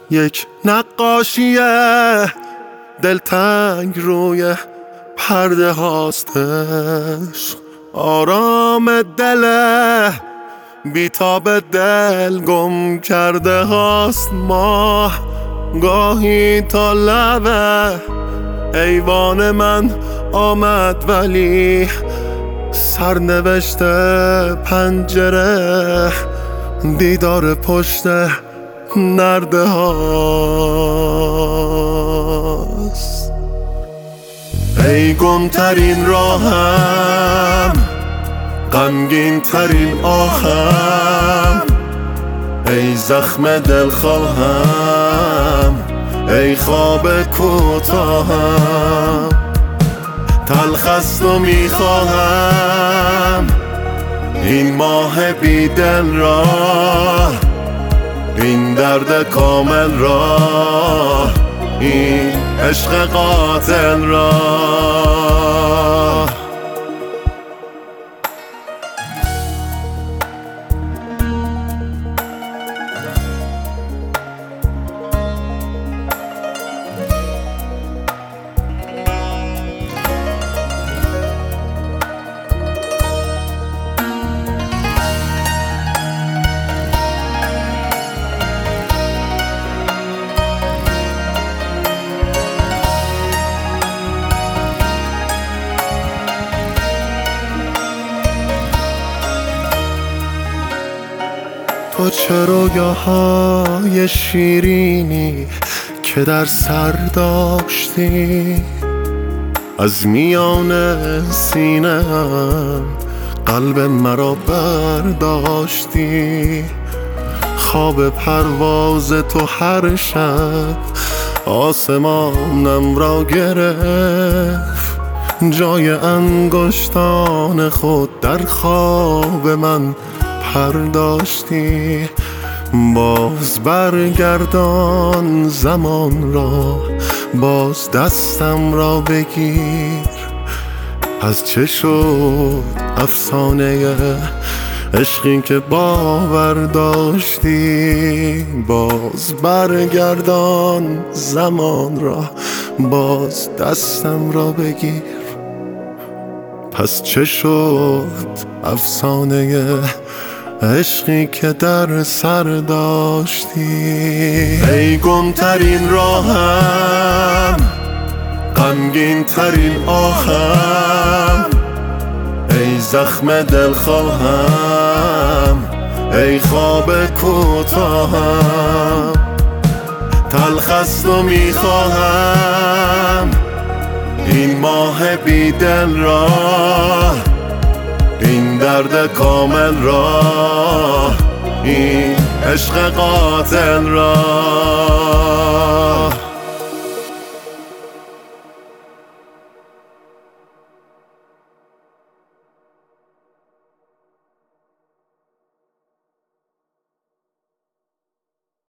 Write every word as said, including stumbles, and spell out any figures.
یک نقاشی دلتنگ روی پرده هاستش، آرام دل بیتاب دل گم کرده هاست. ماه گاهی تا لبه ایوان من آمد، ولی سرنوشت پنجره دیدار پشت نرده هاست. ای گمترین راهم، غمگین ترین آهم، ای زخم دلخواهم، ای خواب کوتاهم. تلخست و میخواهم این ماه بی دل را، این درد کامل را، این عشق قاتل را. تو چه رویاهای شیرینی که در سر داشتی، از میان سینه‌ام قلب مرا برداشتی. خواب پرواز تو هر شب آسمانم را گرفت، جای انگشتان خود در خواب من پرداشتی. باز برگردان زمان را، باز دستم را بگیر. از چه شد افسانه عشقی که باور داشتی؟ باز برگردان زمان را، باز دستم را بگیر. پس چه شد افسانه عشقی که در سر داشتی؟ ای گمترین راهم، غمگین ترین آهم، ای زخم دلخواهم، ای خواب کوتاهم. تلخست و میخواهم این ماه بی دل را، این درد کامل را، این عشق قاتل را.